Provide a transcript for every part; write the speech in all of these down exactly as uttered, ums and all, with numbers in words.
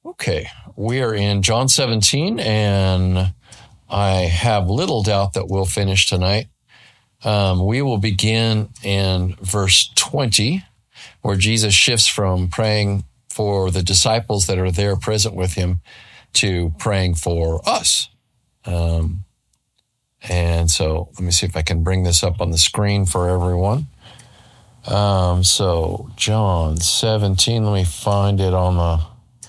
Okay, we are in John seventeen, and I have little doubt that we'll finish tonight. Um, we will begin in verse twenty, where Jesus shifts from praying for the disciples that are there present with him to praying for us. Um, and so let me see if I can bring this up on the screen for everyone. Um, so John seventeen, let me find it on the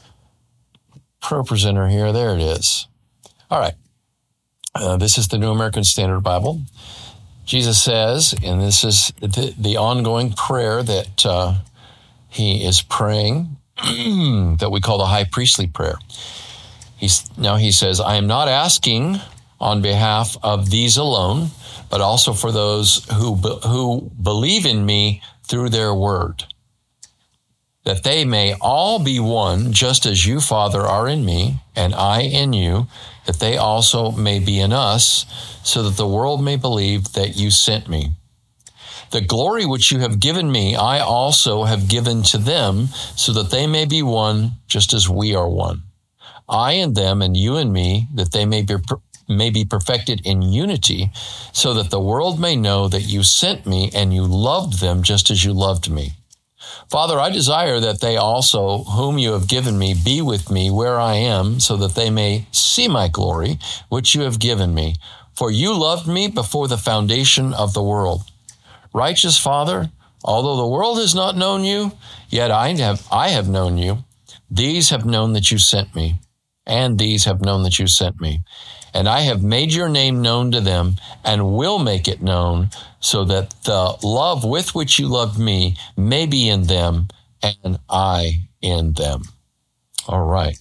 ProPresenter here. There it is. All right. Uh, this is the New American Standard Bible. Jesus says, and this is the, the ongoing prayer that uh, he is praying, that we call the high priestly prayer. He's, now he says, I am not asking on behalf of these alone, but also for those who who believe in me through their word, that they may all be one, just as you, Father, are in me, and I in you, that they also may be in us, so that the world may believe that you sent me. The glory which you have given me, I also have given to them, so that they may be one, just as we are one. I and them, and you and me, that they may be may be perfected in unity, so that the world may know that you sent me and you loved them just as you loved me. Father, I desire that they also, whom you have given me, be with me where I am, so that they may see my glory, which you have given me. For you loved me before the foundation of the world. Righteous Father, although the world has not known you, yet I have, I have known you. These have known that you sent me, and these have known that you sent me. And I have made your name known to them and will make it known, so that the love with which you loved me may be in them and I in them. All right.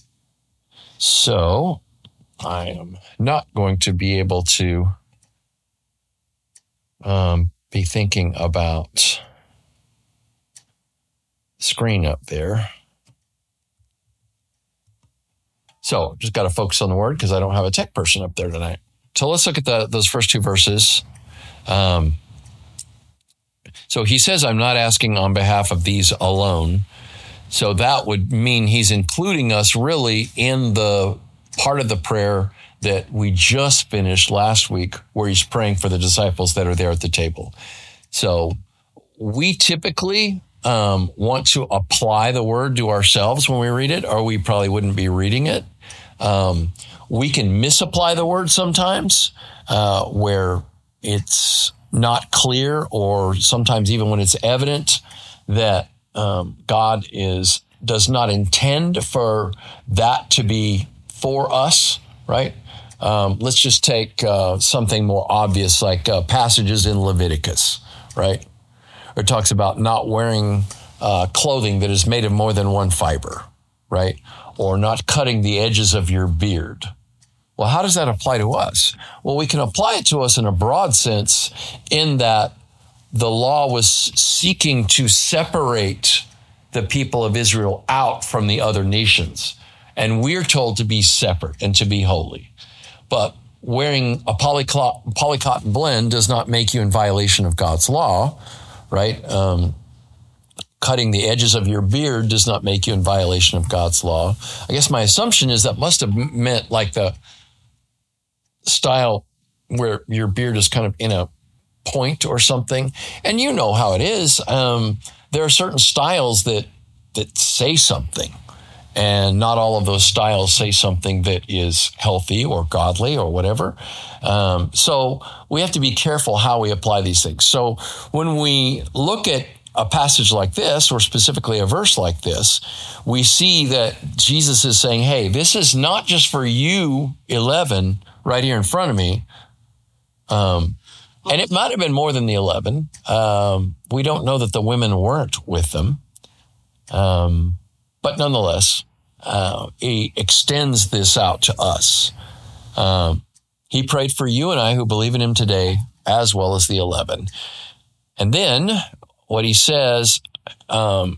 So I am not going to be able to um, be thinking about screen up there. So just got to focus on the word because I don't have a tech person up there tonight. So let's look at the, those first two verses. Um, so he says, I'm not asking on behalf of these alone. So that would mean he's including us really in the part of the prayer that we just finished last week, where he's praying for the disciples that are there at the table. So we typically um, want to apply the word to ourselves when we read it, or we probably wouldn't be reading it. Um, we can misapply the word sometimes, uh, where it's not clear, or sometimes even when it's evident that um, God is does not intend for that to be for us, right? Um, let's just take uh, something more obvious, like uh, passages in Leviticus, right? Where it talks about not wearing uh, clothing that is made of more than one fiber, right? Or not cutting the edges of your beard. Well, how does that apply to us? Well, we can apply it to us in a broad sense, in that the law was seeking to separate the people of Israel out from the other nations. And we're told to be separate and to be holy. But wearing a polycot- polycotton blend does not make you in violation of God's law, right? Um, cutting the edges of your beard does not make you in violation of God's law. I guess my assumption is that must have meant like the style where your beard is kind of in a point or something. And you know how it is. Um, there are certain styles that that say something, and not all of those styles say something that is healthy or godly or whatever. Um, so we have to be careful how we apply these things. So when we look at a passage like this, or specifically a verse like this, we see that Jesus is saying, hey, this is not just for you, eleven, right here in front of me. Um, and it might have been more than the eleven. Um, we don't know that the women weren't with them. Um, but nonetheless, uh, he extends this out to us. Um, he prayed for you and I who believe in him today, as well as the eleven. And then what he says um,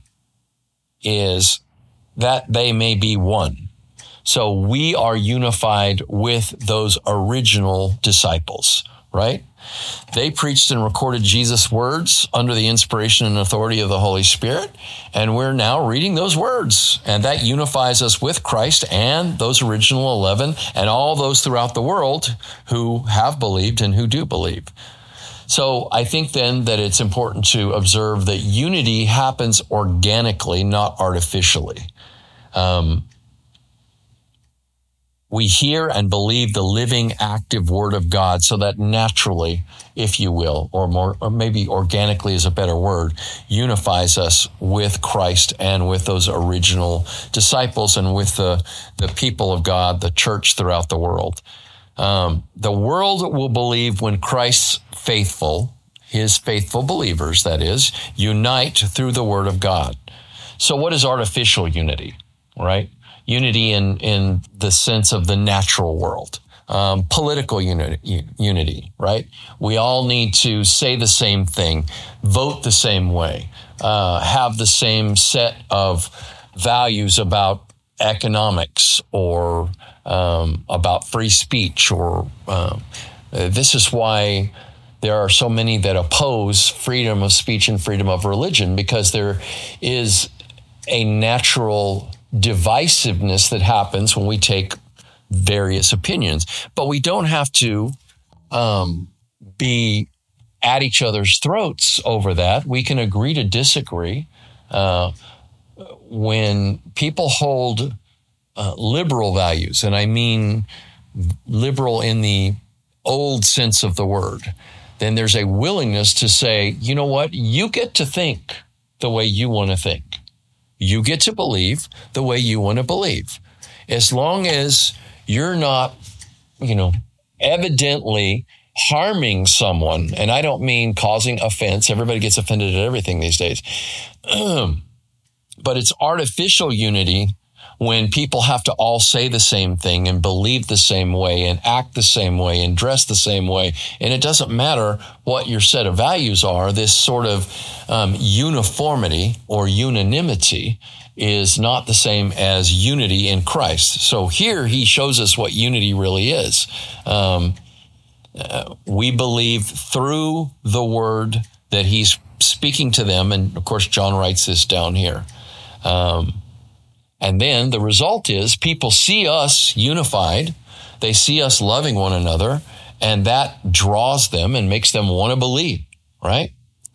is that they may be one. So we are unified with those original disciples, right? They preached and recorded Jesus' words under the inspiration and authority of the Holy Spirit, and we're now reading those words, and that unifies us with Christ and those original eleven and all those throughout the world who have believed and who do believe. So I think then that it's important to observe that unity happens organically, not artificially. Um, we hear and believe the living, active Word of God, so that naturally, if you will, or more, or maybe organically is a better word, unifies us with Christ and with those original disciples and with the, the people of God, the church throughout the world. Um, the world will believe when Christ's faithful, his faithful believers, that is, unite through the Word of God. So what is artificial unity, right? Unity in, in the sense of the natural world. Um, political unity, unity, right? We all need to say the same thing, vote the same way, uh, have the same set of values about economics or um, about free speech. Or um, uh, this is why there are so many that oppose freedom of speech and freedom of religion, because there is a natural divisiveness that happens when we take various opinions. But we don't have to um, be at each other's throats over that. We can agree to disagree. Uh, when people hold uh, liberal values, and I mean liberal in the old sense of the word, then there's a willingness to say, you know what, you get to think the way you want to think. You get to believe the way you want to believe. As long as you're not, you know, evidently harming someone, and I don't mean causing offense. Everybody gets offended at everything these days. But it's artificial unity when people have to all say the same thing and believe the same way and act the same way and dress the same way. And it doesn't matter what your set of values are. This sort of um, uniformity or unanimity is not the same as unity in Christ. So here he shows us what unity really is. Um, uh, we believe through the word that he's speaking to them. And of course, John writes this down here. Um, And then the result is people see us unified. They see us loving one another, and that draws them and makes them want to believe, right?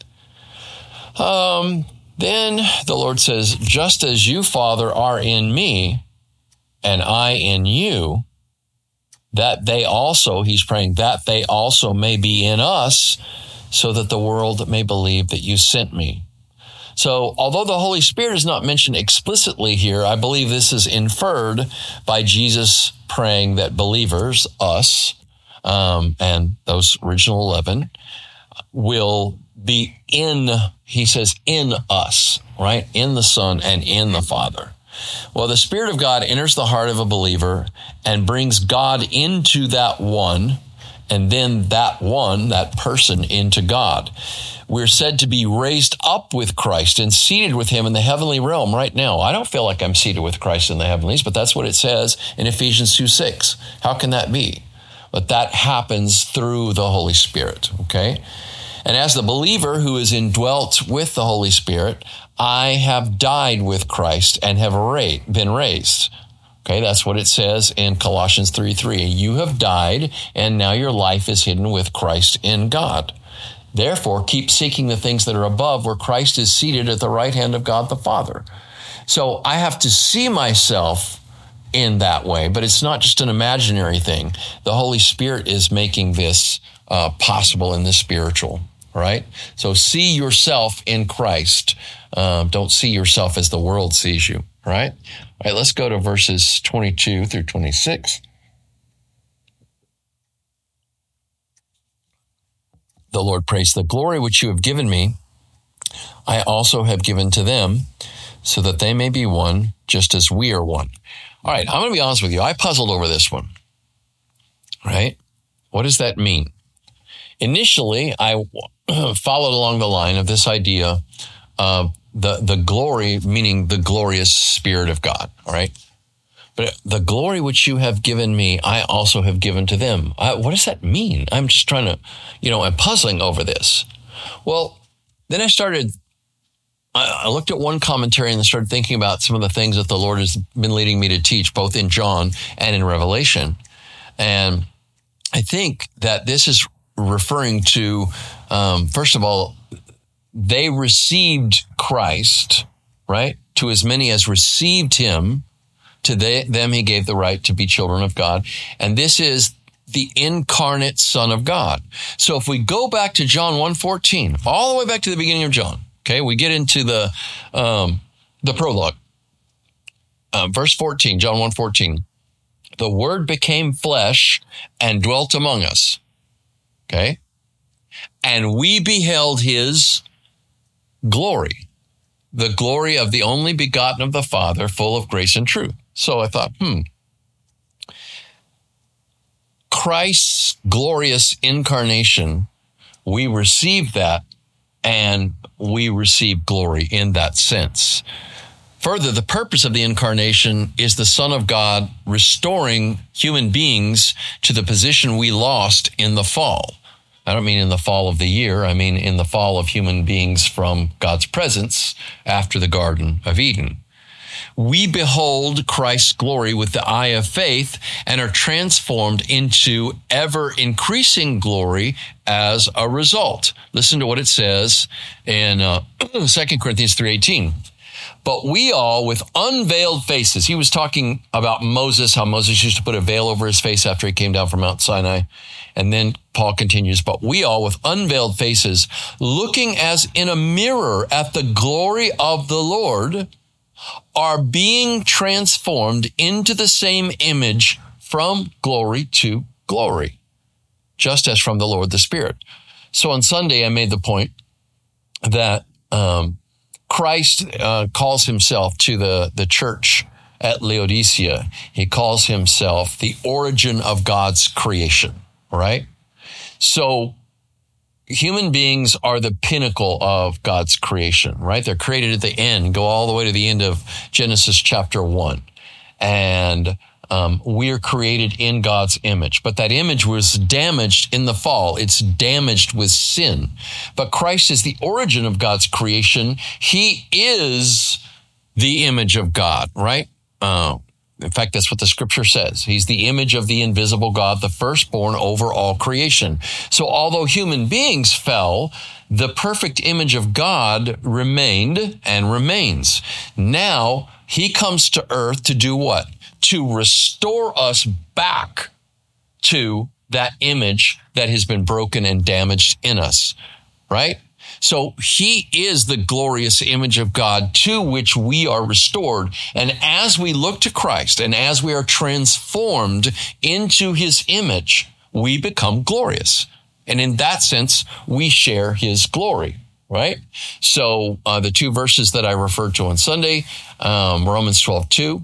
Um, then the Lord says, just as you, Father, are in me and I in you, that they also, he's praying, that they also may be in us, so that the world may believe that you sent me. So although the Holy Spirit is not mentioned explicitly here, I believe this is inferred by Jesus praying that believers, us, um, and those original eleven, will be in, he says, in us, right? In the Son and in the Father. Well, the Spirit of God enters the heart of a believer and brings God into that one, and then that one, that person, into God. We're said to be raised up with Christ and seated with him in the heavenly realm right now. I don't feel like I'm seated with Christ in the heavenlies, but that's what it says in Ephesians two six. How can that be? But that happens through the Holy Spirit, okay? And as the believer who is indwelt with the Holy Spirit, I have died with Christ and have ra- been raised. Okay, that's what it says in Colossians three three. You have died, and now your life is hidden with Christ in God. Therefore, keep seeking the things that are above, where Christ is seated at the right hand of God the Father. So I have to see myself in that way, but it's not just an imaginary thing. The Holy Spirit is making this uh, possible in the spiritual, right? So see yourself in Christ. Um, don't see yourself as the world sees you, right? All right, let's go to verses twenty-two through twenty-six. The Lord prays, the glory which you have given me, I also have given to them, so that they may be one, just as we are one. All right, I'm going to be honest with you. I puzzled over this one, right? What does that mean? Initially, I followed along the line of this idea of the, the glory, meaning the glorious Spirit of God, all right? But the glory which you have given me, I also have given to them. I, what does that mean? I'm just trying to, you know, I'm puzzling over this. Well, then I started, I, I looked at one commentary and started thinking about some of the things that the Lord has been leading me to teach, both in John and in Revelation. And I think that this is referring to, um, first of all, they received Christ, right? To as many as received him, to they, them he gave the right to be children of God. And this is the incarnate Son of God. So if we go back to John one fourteen, all the way back to the beginning of John, okay, we get into the um, the prologue. Uh, verse fourteen, John one fourteen. The Word became flesh and dwelt among us. Okay? And we beheld his glory, the glory of the only begotten of the Father, full of grace and truth. So I thought, hmm, Christ's glorious incarnation, we receive that and we receive glory in that sense. Further, the purpose of the incarnation is the Son of God restoring human beings to the position we lost in the fall. I don't mean in the fall of the year. I mean in the fall of human beings from God's presence after the Garden of Eden. We behold Christ's glory with the eye of faith and are transformed into ever increasing glory as a result. Listen to what it says in uh, Second Corinthians three eighteen. But we all with unveiled faces. He was talking about Moses, how Moses used to put a veil over his face after he came down from Mount Sinai. And then Paul continues, but we all with unveiled faces, looking as in a mirror at the glory of the Lord, are being transformed into the same image from glory to glory, just as from the Lord the Spirit. So on Sunday, I made the point that um, Christ uh, calls himself to the, the church at Laodicea. He calls himself the origin of God's creation, right? So human beings are the pinnacle of God's creation, right? They're created at the end, go all the way to the end of Genesis chapter one. And um, we're created in God's image. But that image was damaged in the fall. It's damaged with sin. But Christ is the origin of God's creation. He is the image of God, right? Uh, in fact, that's what the scripture says. He's the image of the invisible God, the firstborn over all creation. So although human beings fell, the perfect image of God remained and remains. Now he comes to earth to do what? To restore us back to that image that has been broken and damaged in us, right? So he is the glorious image of God to which we are restored. And as we look to Christ and as we are transformed into his image, we become glorious. And in that sense, we share his glory, right? So uh, the two verses that I referred to on Sunday, um, Romans twelve two,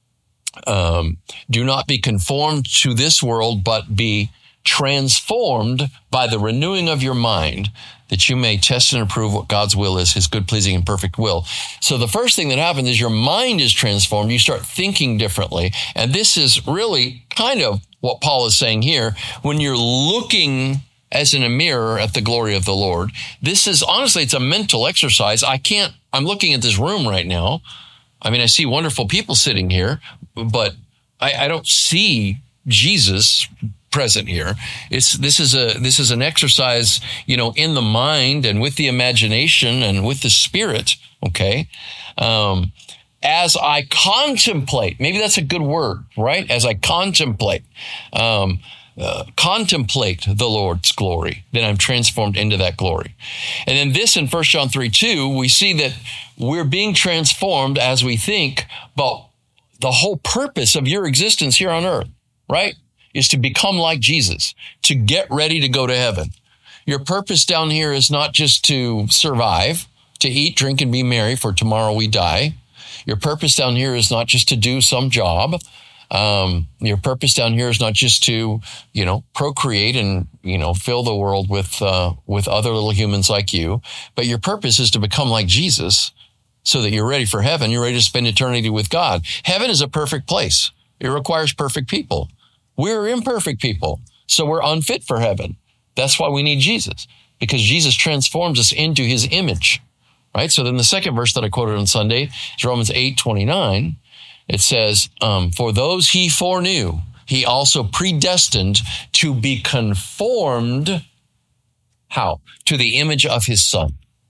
um, do not be conformed to this world, but be transformed by the renewing of your mind, that you may test and approve what God's will is, his good, pleasing, and perfect will. So the first thing that happens is your mind is transformed. You start thinking differently. And this is really kind of what Paul is saying here. When you're looking as in a mirror at the glory of the Lord, this is, honestly, it's a mental exercise. I can't, I'm looking at this room right now. I mean, I see wonderful people sitting here, but I, I don't see Jesus present here. It's, this is a, this is an exercise, you know, in the mind and with the imagination and with the spirit. Okay. Um, as I contemplate, maybe that's a good word, right? As I contemplate, um, uh, contemplate the Lord's glory, then I'm transformed into that glory. And then this in First John three two, we see that we're being transformed as we think, but the whole purpose of your existence here on earth, right, is to become like Jesus, to get ready to go to heaven. Your purpose down here is not just to survive, to eat, drink, and be merry, for tomorrow we die. Your purpose down here is not just to do some job. Um, your purpose down here is not just to, you know, procreate and, you know, fill the world with, uh, with other little humans like you. But your purpose is to become like Jesus so that you're ready for heaven. You're ready to spend eternity with God. Heaven is a perfect place. It requires perfect people. We're imperfect people, so we're unfit for heaven. That's why we need Jesus, because Jesus transforms us into his image, right? So then the second verse that I quoted on Sunday is Romans eight twenty-nine. It says, um, for those he foreknew, he also predestined to be conformed, how? To the image of his son.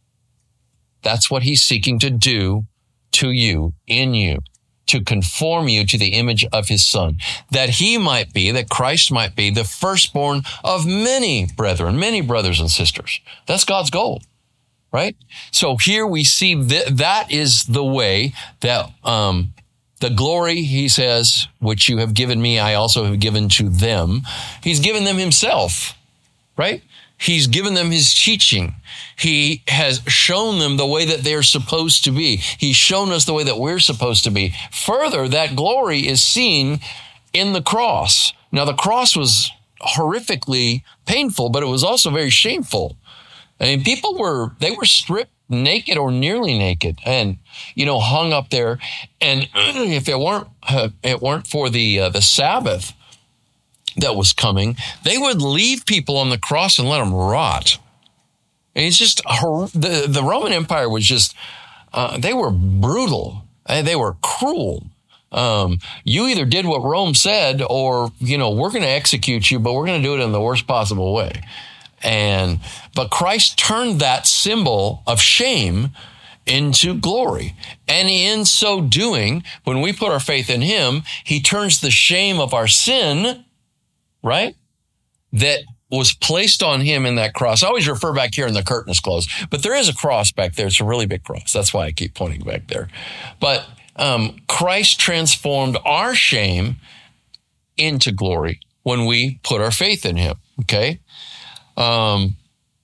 That's what he's seeking to do to you, in you, to conform you to the image of his son, that he might be, that Christ might be the firstborn of many brethren, many brothers and sisters. That's God's goal, right? So here we see that that is the way that, um, the glory, he says, which you have given me, I also have given to them. He's given them himself, right? He's given them his teaching. He has shown them the way that they're supposed to be. He's shown us the way that we're supposed to be. Further, that glory is seen in the cross. Now, the cross was horrifically painful, but it was also very shameful. I mean, people were, they were stripped naked or nearly naked and, you know, hung up there. And if it weren't, uh, it weren't for the, uh, the Sabbath that was coming, they would leave people on the cross and let them rot. And it's just, the, the Roman Empire was just, uh, they were brutal. They were cruel. Um, you either did what Rome said or, you know, we're going to execute you, but we're going to do it in the worst possible way. And, but Christ turned that symbol of shame into glory. And in so doing, when we put our faith in him, he turns the shame of our sin, right, that was placed on him in that cross. I always refer back here and the curtain is closed, but there is a cross back there. It's a really big cross. That's why I keep pointing back there. But um, Christ transformed our shame into glory when we put our faith in him, okay? Um,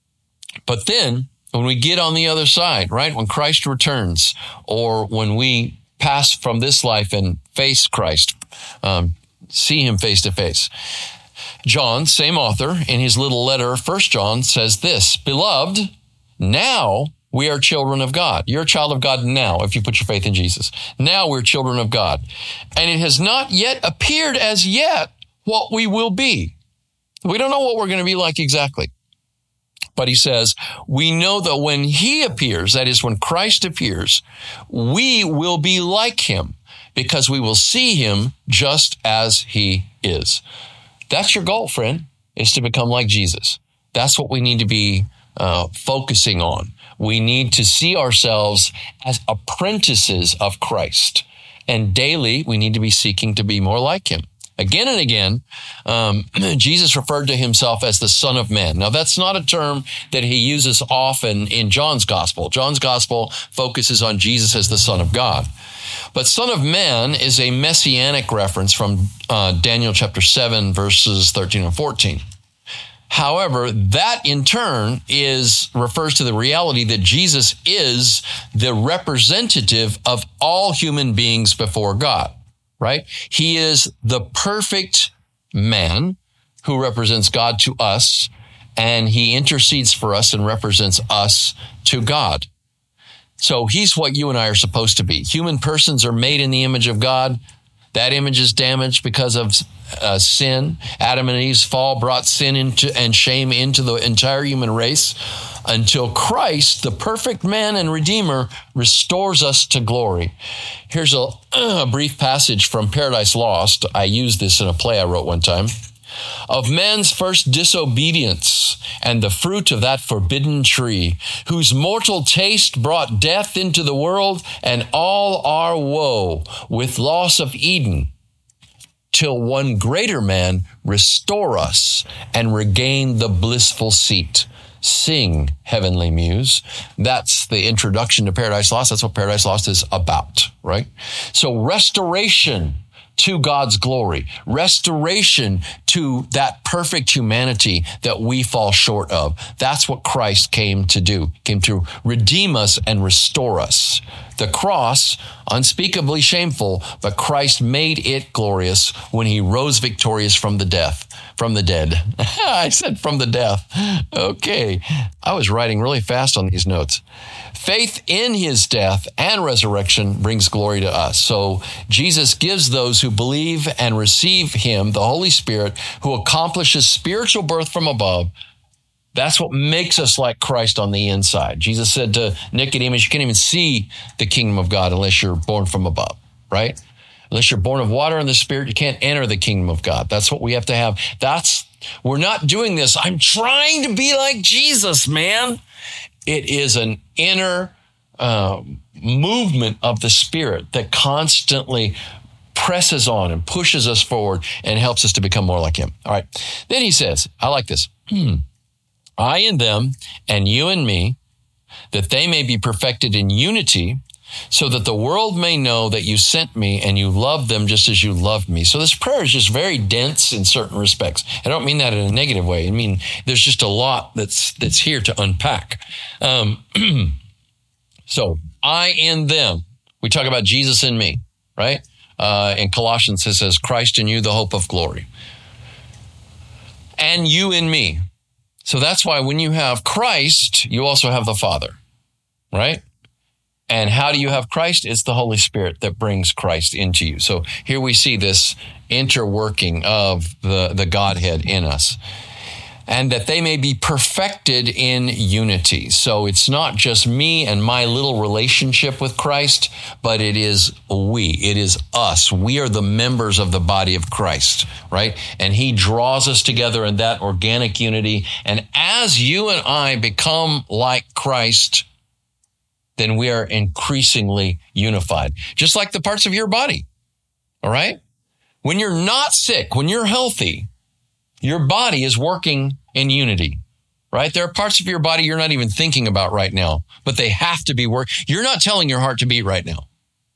but then when we get on the other side, right, when Christ returns, or when we pass from this life and face Christ, um, see him face to face, John, same author, in his little letter, First John, says this, beloved, now we are children of God. You're a child of God now, if you put your faith in Jesus. Now we're children of God. And it has not yet appeared as yet what we will be. We don't know what we're going to be like exactly. But he says, we know that when he appears, that is when Christ appears, we will be like him because we will see him just as he is. That's your goal, friend, is to become like Jesus. That's what we need to be uh, focusing on. We need to see ourselves as apprentices of Christ. And daily, we need to be seeking to be more like him. Again and again, um, Jesus referred to himself as the Son of Man. Now, that's not a term that he uses often in John's gospel. John's gospel focuses on Jesus as the Son of God. But Son of Man is a messianic reference from uh, Daniel chapter seven, verses thirteen and fourteen. However, that in turn is refers to the reality that Jesus is the representative of all human beings before God. Right? He is the perfect man who represents God to us, and he intercedes for us and represents us to God. So he's what you and I are supposed to be. Human persons are made in the image of God. That image is damaged because of uh, sin. Adam and Eve's fall brought sin into and shame into the entire human race until Christ, the perfect man and Redeemer, restores us to glory. Here's a, a brief passage from Paradise Lost. I used this in a play I wrote one time. Of man's first disobedience and the fruit of that forbidden tree, whose mortal taste brought death into the world and all our woe with loss of Eden, till one greater man restore us and regain the blissful seat. Sing, heavenly muse. That's the introduction to Paradise Lost. That's what Paradise Lost is about, right? So restoration to God's glory, restoration to that perfect humanity that we fall short of. That's what Christ came to do, came to redeem us and restore us. The cross, unspeakably shameful, but Christ made it glorious when he rose victorious from the death, from the dead. I said from the death. Okay. I was writing really fast on these notes. Faith in his death and resurrection brings glory to us. So Jesus gives those who believe and receive him, the Holy Spirit, who accomplishes spiritual birth from above. That's what makes us like Christ on the inside. Jesus said to Nicodemus, you can't even see the kingdom of God unless you're born from above, right? Unless you're born of water and the Spirit, you can't enter the kingdom of God. That's what we have to have. That's, we're not doing this. I'm trying to be like Jesus, man. It is an inner uh, movement of the Spirit that constantly presses on and pushes us forward and helps us to become more like him. All right. Then he says, I like this. Hmm. I and them and you and me, that they may be perfected in unity, so that the world may know that you sent me and you love them just as you loved me. So this prayer is just very dense in certain respects. I don't mean that in a negative way. I mean, there's just a lot that's that's here to unpack. Um, so I and them, we talk about Jesus and me, right? Uh, in Colossians, it says, Christ in you, the hope of glory. And you in me. So that's why when you have Christ, you also have the Father, right? And how do you have Christ? It's the Holy Spirit that brings Christ into you. So here we see this interworking of the, the Godhead in us. And that they may be perfected in unity. So it's not just me and my little relationship with Christ, but it is we. It is us. We are the members of the body of Christ, right? And he draws us together in that organic unity. And as you and I become like Christ, then we are increasingly unified. Just like the parts of your body, all right? When you're not sick, when you're healthy, your body is working in unity, right? There are parts of your body you're not even thinking about right now, but they have to be working. You're not telling your heart to beat right now,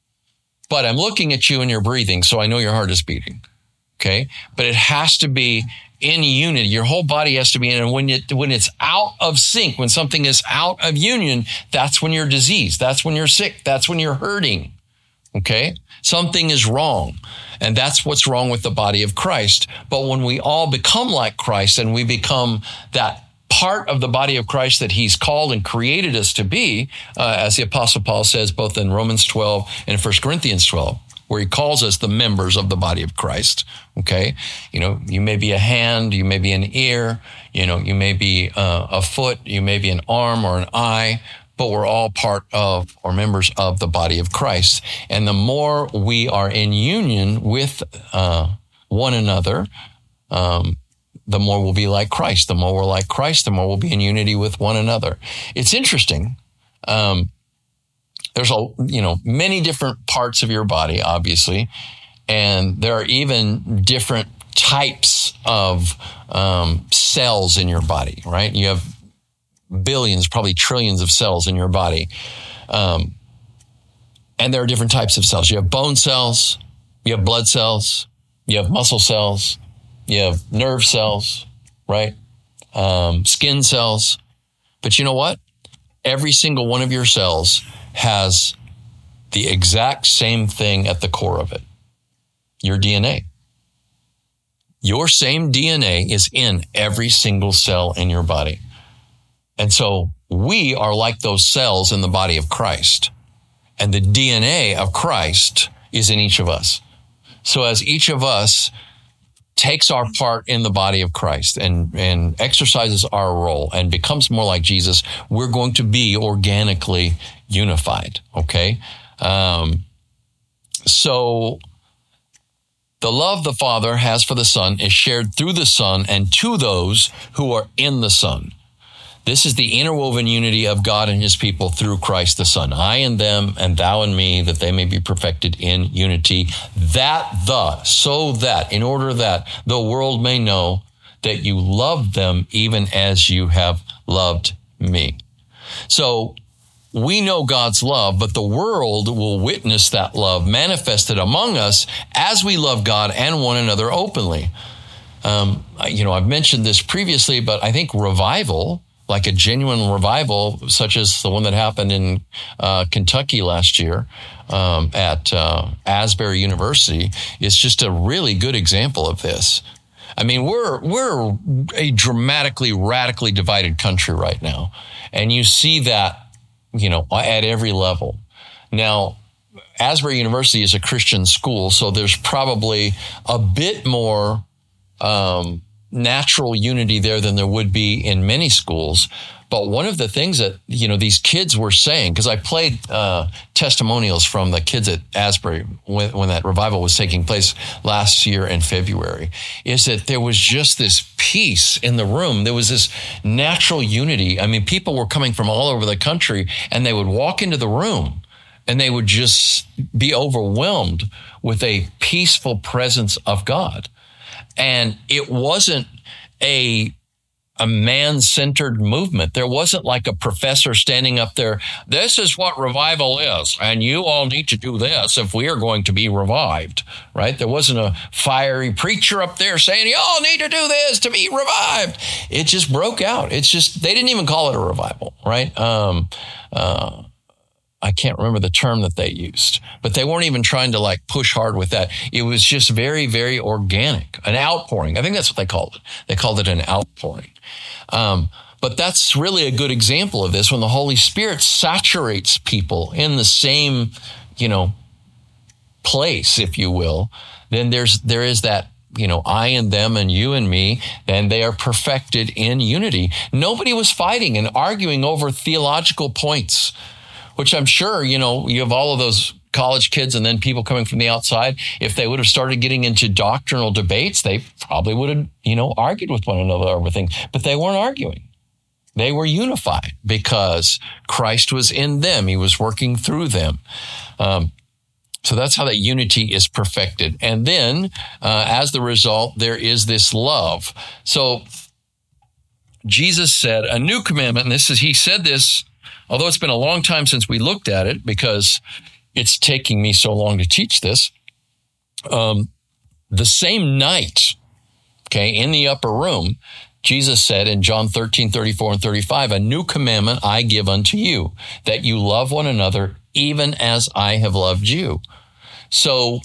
but I'm looking at you and you're breathing, so I know your heart is beating, okay? But it has to be in unity. Your whole body has to be in. And when it, when it's out of sync, when something is out of union, that's when you're diseased. That's when you're sick. That's when you're hurting. Okay? Something is wrong. And that's what's wrong with the body of Christ. But when we all become like Christ and we become that part of the body of Christ that he's called and created us to be, uh, as the Apostle Paul says, both in Romans twelve and First Corinthians twelve, where he calls us the members of the body of Christ. Okay. You know, you may be a hand, you may be an ear, you know, you may be uh, a foot, you may be an arm or an eye, but we're all part of or members of the body of Christ. And the more we are in union with uh, one another, um, the more we'll be like Christ. The more we're like Christ, the more we'll be in unity with one another. It's interesting. Um, there's a, you know, many different parts of your body, obviously, and there are even different types of um, cells in your body, right? You have billions, probably trillions of cells in your body. Um, and there are different types of cells. You have bone cells, you have blood cells, you have muscle cells, you have nerve cells, right? Um, skin cells. But you know what? Every single one of your cells has the exact same thing at the core of it. Your D N A. Your same D N A is in every single cell in your body. And so we are like those cells in the body of Christ. And the D N A of Christ is in each of us. So as each of us takes our part in the body of Christ and, and exercises our role and becomes more like Jesus, we're going to be organically unified, okay? Um, so the love the Father has for the Son is shared through the Son and to those who are in the Son. This is the interwoven unity of God and his people through Christ the Son. I and them and thou and me, that they may be perfected in unity. That the, so that, in order that the world may know that you love them even as you have loved me. So we know God's love, but the world will witness that love manifested among us as we love God and one another openly. Um, you know, I've mentioned this previously, but I think revival, like a genuine revival, such as the one that happened in uh, Kentucky last year um, at uh, Asbury University, is just a really good example of this. I mean, we're we're a dramatically, radically divided country right now, and you see that, you know, at every level. Now, Asbury University is a Christian school, so there's probably a bit more um, natural unity there than there would be in many schools. But one of the things that, you know, these kids were saying, because I played uh, testimonials from the kids at Asbury when, when that revival was taking place last year in February, is that there was just this peace in the room. There was this natural unity. I mean, people were coming from all over the country, and they would walk into the room and they would just be overwhelmed with a peaceful presence of God. And it wasn't a a man-centered movement. There wasn't like a professor standing up there, this is what revival is, and you all need to do this if we are going to be revived, right? There wasn't a fiery preacher up there saying, you all need to do this to be revived. It just broke out. It's just, they didn't even call it a revival, right? Um, uh, I can't remember the term that they used, but they weren't even trying to like push hard with that. It was just very, very organic, an outpouring. I think that's what they called it. They called it an outpouring. Um, but that's really a good example of this. When the Holy Spirit saturates people in the same, you know, place, if you will, then there's, there is that, you know, I and them and you and me, and they are perfected in unity. Nobody was fighting and arguing over theological points, which I'm sure, you know, you have all of those college kids and then people coming from the outside. If they would have started getting into doctrinal debates, they probably would have, you know, argued with one another over things, but they weren't arguing. They were unified because Christ was in them. He was working through them. Um, so that's how that unity is perfected. And then uh, as the result, there is this love. So Jesus said, a new commandment, and this is, he said this, although it's been a long time since we looked at it because it's taking me so long to teach this, um, the same night, okay, in the upper room, Jesus said in John thirteen, thirty-four and thirty-five, a new commandment I give unto you, that you love one another even as I have loved you. So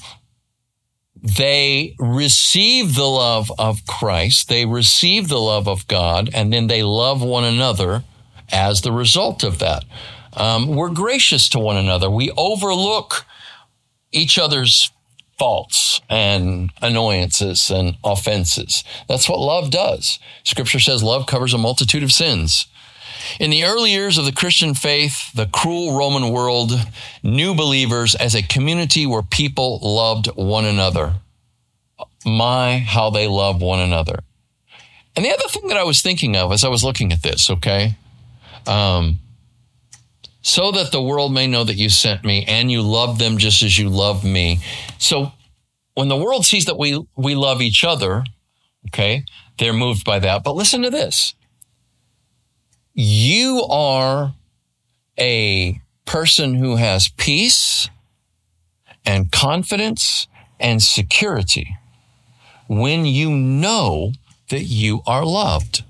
they receive the love of Christ, they receive the love of God, and then they love one another as the result of that. Um, we're gracious to one another. We overlook each other's faults and annoyances and offenses. That's what love does. Scripture says love covers a multitude of sins. In the early years of the Christian faith, the cruel Roman world knew believers as a community where people loved one another. My, how they love one another. And the other thing that I was thinking of as I was looking at this, okay, Um, so that the world may know that you sent me and you love them just as you love me. So when the world sees that we, we love each other, okay, they're moved by that. But listen to this. You are a person who has peace and confidence and security when you know that you are loved.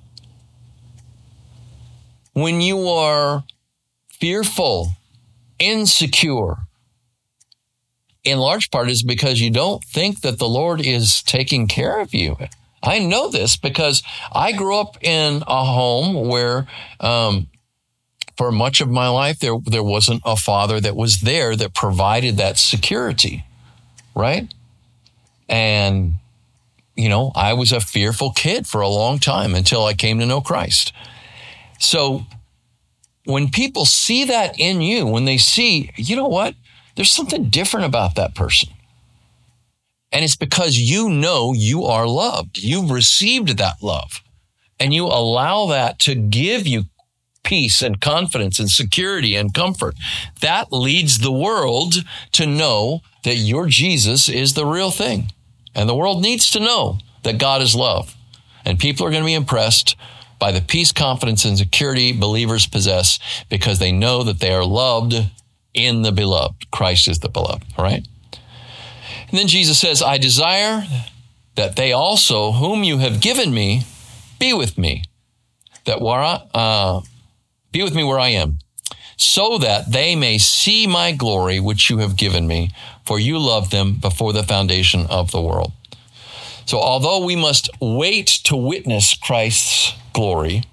When you are fearful, insecure, in large part is because you don't think that the Lord is taking care of you. I know this because I grew up in a home where um, for much of my life, there, there wasn't a father that was there that provided that security, right? And, you know, I was a fearful kid for a long time until I came to know Christ. So when people see that in you, when they see, you know what, there's something different about that person. And it's because you know you are loved. You've received that love. And you allow that to give you peace and confidence and security and comfort. That leads the world to know that your Jesus is the real thing. And the world needs to know that God is love. And people are going to be impressed by the peace, confidence, and security believers possess because they know that they are loved in the beloved. Christ is the beloved, all right? And then Jesus says, I desire that they also, whom you have given me, be with me, that where I, uh, be with me where I am, so that they may see my glory which you have given me, for you loved them before the foundation of the world. So although we must wait to witness Christ's glory,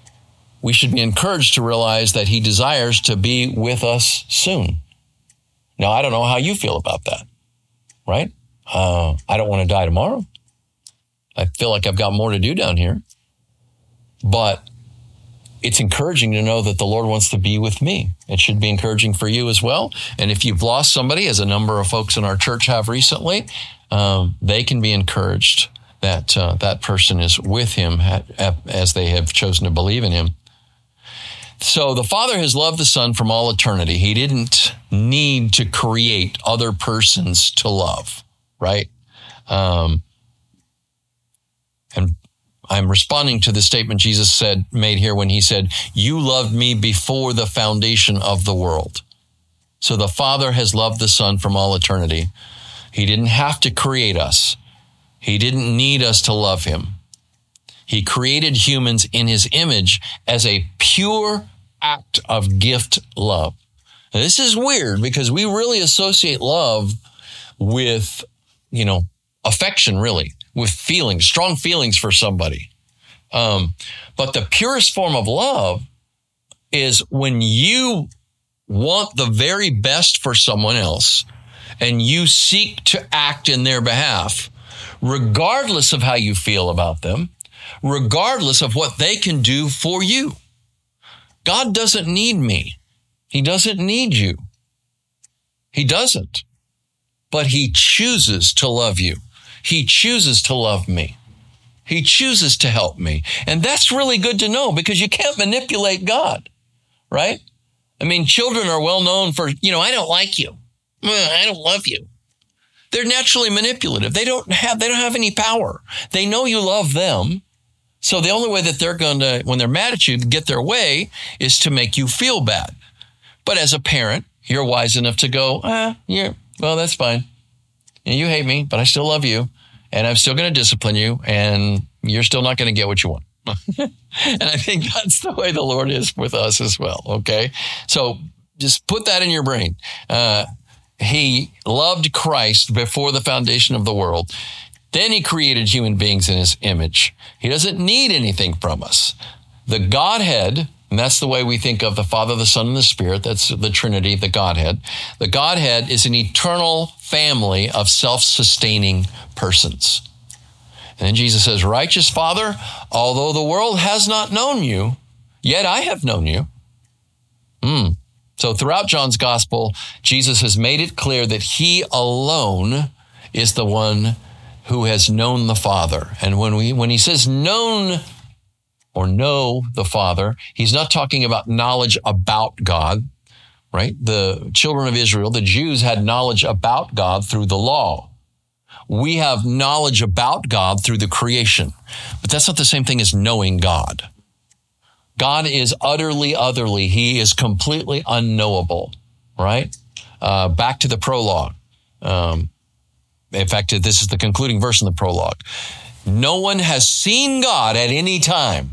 we should be encouraged to realize that he desires to be with us soon. Now, I don't know how you feel about that, right? Uh, I don't want to die tomorrow. I feel like I've got more to do down here. But it's encouraging to know that the Lord wants to be with me. It should be encouraging for you as well. And if you've lost somebody, as a number of folks in our church have recently, um, they can be encouraged that uh, that person is with him as they have chosen to believe in him. So the Father has loved the Son from all eternity. He didn't need to create other persons to love, right? Um, and I'm responding to the statement Jesus said, made here when he said, you loved me before the foundation of the world. So the Father has loved the Son from all eternity. He didn't have to create us. He didn't need us to love him. He created humans in his image as a pure act of gift love. Now, this is weird because we really associate love with, you know, affection, really, with feelings, strong feelings for somebody. Um, but the purest form of love is when you want the very best for someone else and you seek to act in their behalf, regardless of how you feel about them, regardless of what they can do for you. God doesn't need me. He doesn't need you. He doesn't. But he chooses to love you. He chooses to love me. He chooses to help me. And that's really good to know because you can't manipulate God, right? I mean, children are well known for, you know, I don't like you. I don't love you. They're naturally manipulative. They don't have, they don't have any power. They know you love them. So the only way that they're going to, when they're mad at you, to get their way is to make you feel bad. But as a parent, you're wise enough to go, ah, yeah, well, that's fine. And you hate me, but I still love you. And I'm still going to discipline you. And you're still not going to get what you want. And I think that's the way the Lord is with us as well. Okay. So just put that in your brain. Uh, he loved Christ before the foundation of the world. Then he created human beings in his image. He doesn't need anything from us. The Godhead, and that's the way we think of the Father, the Son, and the Spirit. That's the Trinity, the Godhead. The Godhead is an eternal family of self-sustaining persons. And then Jesus says, righteous Father, although the world has not known you, yet I have known you. Mm. So throughout John's gospel, Jesus has made it clear that he alone is the one who has known the Father. And when we, when he says known or know the Father, he's not talking about knowledge about God, right? The children of Israel, the Jews, had knowledge about God through the law. We have knowledge about God through the creation, but that's not the same thing as knowing God. God is utterly otherly. He is completely unknowable, right? Uh, back to the prologue. Um, In fact, this is the concluding verse in the prologue. No one has seen God at any time,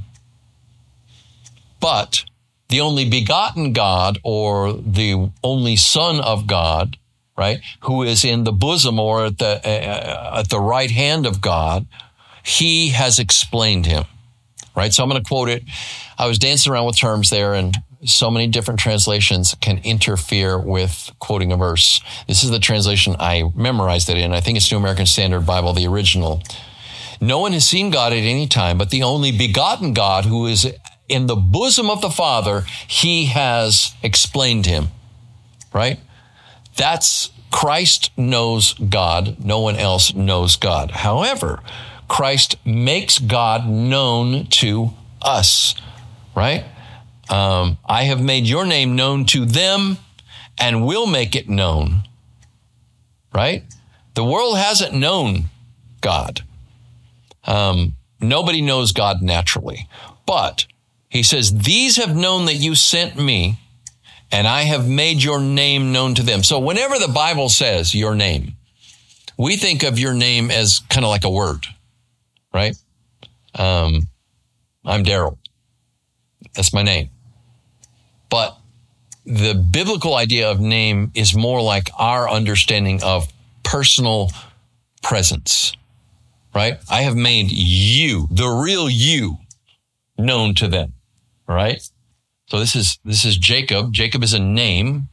but the only begotten God or the only Son of God, right, who is in the bosom or at the, uh, at the right hand of God, he has explained him, right? So I'm going to quote it. I was dancing around with terms there, and so many different translations can interfere with quoting a verse. This is the translation I memorized it in. I think it's New American Standard Bible, the original. No one has seen God at any time, but the only begotten God who is in the bosom of the Father, he has explained him, right? That's Christ knows God. No one else knows God. However, Christ makes God known to us, right? Um, I have made your name known to them and will make it known, right? The world hasn't known God. Um, nobody knows God naturally, but he says, these have known that you sent me and I have made your name known to them. So whenever the Bible says your name, we think of your name as kind of like a word, right? Um, I'm Daryl. That's my name. But the biblical idea of name is more like our understanding of personal presence, right? I have made you, the real you, known to them, right? So this is, this is Jacob. Jacob is a name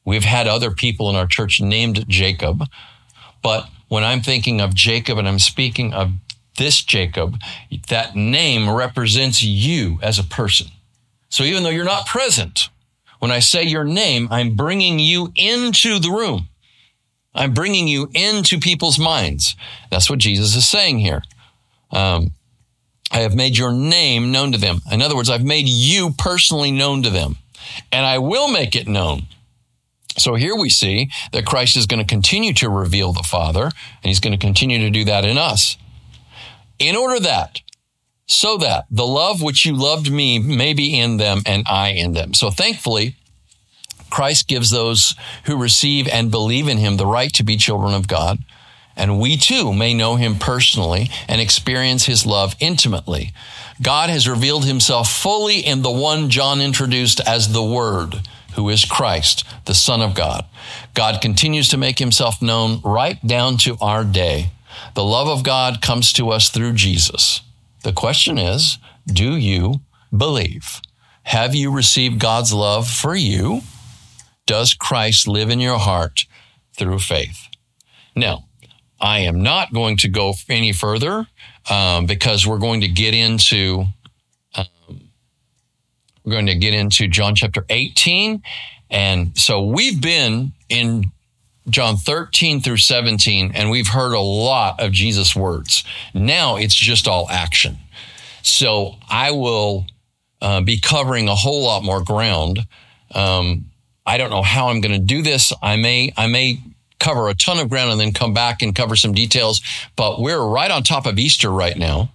We've had other people in our church named Jacob, but when I'm thinking of Jacob and I'm speaking of this Jacob, that name represents you as a person. So even though you're not present, when I say your name, I'm bringing you into the room. I'm bringing you into people's minds. That's what Jesus is saying here. Um, I have made your name known to them. In other words, I've made you personally known to them, and I will make it known. So here we see that Christ is going to continue to reveal the Father, and he's going to continue to do that in us. In order that, so that the love which you loved me may be in them and I in them. So thankfully, Christ gives those who receive and believe in him the right to be children of God. And we too may know him personally and experience his love intimately. God has revealed himself fully in the one John introduced as the Word, who is Christ, the Son of God. God continues to make himself known right down to our day. The love of God comes to us through Jesus. The question is, do you believe? Have you received God's love for you? Does Christ live in your heart through faith? Now, I am not going to go any further um, because we're going to get into um, we're going to get into John chapter eighteen, and so we've been in John thirteen through seventeen, and we've heard a lot of Jesus' words. Now it's just all action. So I will uh, be covering a whole lot more ground. Um, I don't know how I'm going to do this. I may I may. cover a ton of ground and then come back and cover some details. But we're right on top of Easter right now.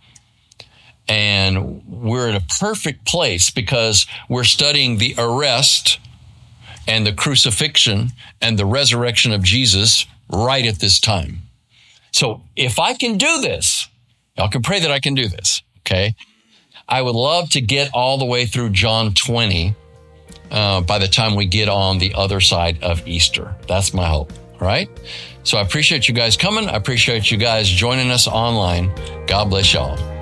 And we're in a perfect place because we're studying the arrest and the crucifixion and the resurrection of Jesus right at this time. So if I can do this, y'all can pray that I can do this, okay? I would love to get all the way through John twenty uh, by the time we get on the other side of Easter. That's my hope. Right? So I appreciate you guys coming. I appreciate you guys joining us online. God bless y'all.